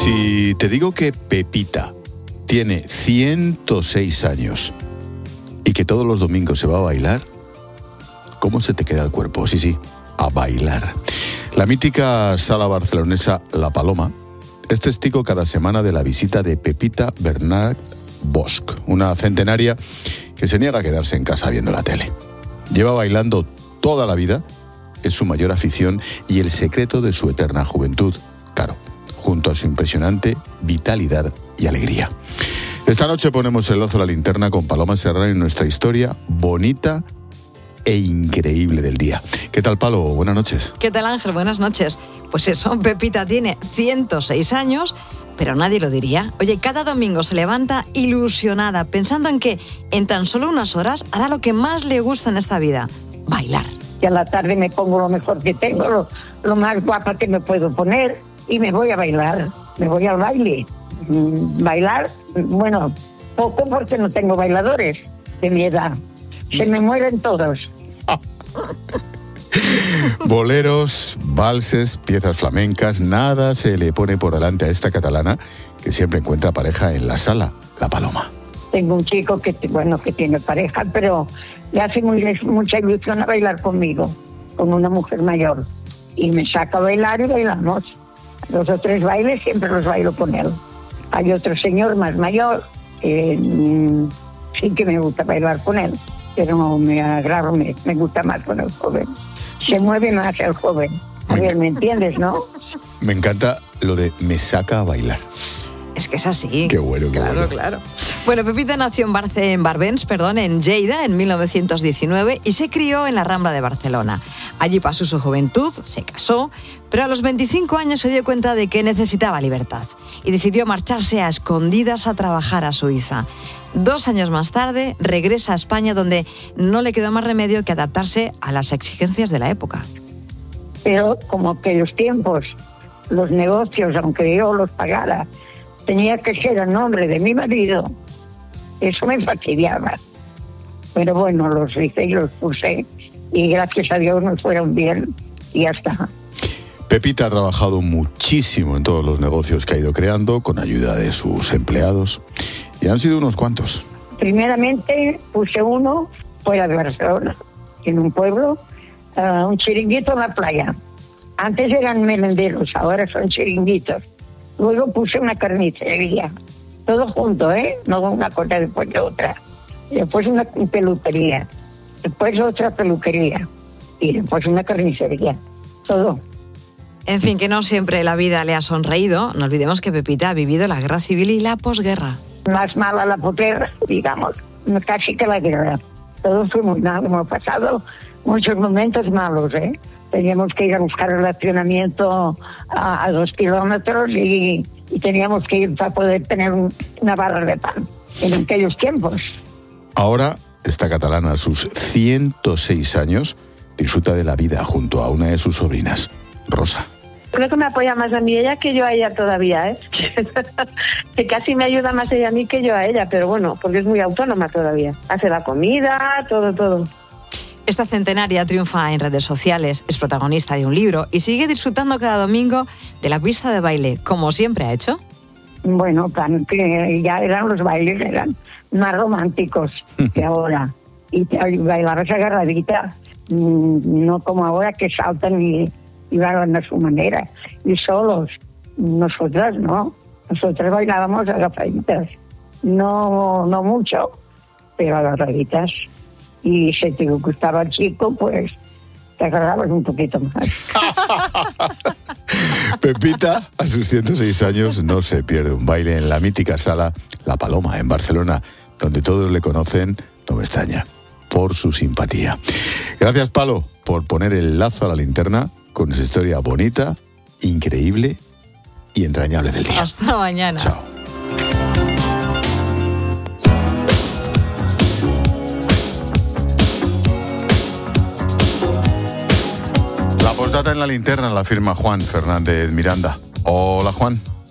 Si te digo que Pepita tiene 106 años y que todos los domingos se va a bailar, ¿cómo se te queda el cuerpo? Sí, a bailar. La mítica sala barcelonesa La Paloma es testigo cada semana de la visita de Pepita Bernat Bosch, una centenaria que se niega a quedarse en casa viendo la tele. Lleva bailando toda la vida, es su mayor afición y el secreto de su eterna juventud, claro, junto a su impresionante vitalidad y alegría. Esta noche ponemos el lazo a la linterna con Paloma Serrano en nuestra historia bonita e increíble del día. ¿Qué tal, Palo? Buenas noches. ¿Qué tal, Ángel? Buenas noches. Pues eso, Pepita tiene 106 años, pero nadie lo diría. Oye, cada domingo se levanta ilusionada, pensando en que en tan solo unas horas hará lo que más le gusta en esta vida, bailar. Y a la tarde me pongo lo mejor que tengo, lo más guapa que me puedo poner y me voy a bailar, me voy al baile. Bailar, bueno, poco porque no tengo bailadores de mi edad. Se me mueren todos. Boleros, valses, piezas flamencas, nada se le pone por delante a esta catalana que siempre encuentra pareja en la sala, La Paloma. Tengo un chico que tiene pareja, pero le hace mucha ilusión a bailar conmigo, con una mujer mayor. Y me saca a bailar y bailamos. 2 o 3 bailes siempre los bailo con él. Hay otro señor más mayor, sí que me gusta bailar con él, pero me gusta más con el joven. Se mueve más el joven. A ver, ¿me entiendes, no? Me encanta lo de me saca a bailar. Es que es así. Qué bueno, qué bueno. Claro. Bueno, Pepita nació en Barbens, en Lleida, en 1919 y se crió en la Rambla de Barcelona. Allí pasó su juventud, se casó, pero a los 25 años se dio cuenta de que necesitaba libertad y decidió marcharse a escondidas a trabajar a Suiza. 2 años más tarde regresa a España, donde no le quedó más remedio que adaptarse a las exigencias de la época. Pero como aquellos tiempos, los negocios, aunque yo los pagara, tenía que ser a nombre de mi marido. Eso me fastidiaba. Pero bueno, los hice y los puse y gracias a Dios nos fueron bien y ya está. Pepita ha trabajado muchísimo en todos los negocios que ha ido creando con ayuda de sus empleados y han sido unos cuantos. Primeramente puse uno fuera de Barcelona, en un pueblo, un chiringuito en la playa. Antes eran merenderos, ahora son chiringuitos. Luego puse una carnicería, todo junto, no una cosa después de otra. Después una peluquería, después otra peluquería y después una carnicería, todo. En fin, que no siempre la vida le ha sonreído. No olvidemos que Pepita ha vivido la guerra civil y la posguerra. Más mala la posguerra, digamos, casi que la guerra. Todo fue muy mal, hemos pasado muchos momentos malos, Teníamos que ir a buscar relacionamiento a 2 kilómetros y teníamos que ir para poder tener una barra de pan en aquellos tiempos. Ahora, esta catalana a sus 106 años disfruta de la vida junto a una de sus sobrinas, Rosa. Creo que me apoya más a mí ella que yo a ella todavía, que casi me ayuda más ella a mí que yo a ella, pero bueno, porque es muy autónoma todavía. Hace la comida, todo. Esta centenaria triunfa en redes sociales, es protagonista de un libro y sigue disfrutando cada domingo de la pista de baile, como siempre ha hecho. Bueno, ya eran los bailes, eran más románticos que ahora. Y bailar esa agarradita, no como ahora que saltan y bailan a su manera. Y solos, nosotras no. Nosotras bailábamos agafaditas. No mucho, pero agarraditas. Y si te gustaba el chico, pues te agarrabas un poquito más. Pepita, a sus 106 años, no se pierde un baile en la mítica sala La Paloma, en Barcelona, donde todos le conocen, no me extraña, por su simpatía. Gracias, Palo, por poner el lazo a la linterna con esa historia bonita, increíble y entrañable del día. Hasta mañana. Chao. La portada en la linterna la firma Juan Fernández Miranda. Hola, Juan.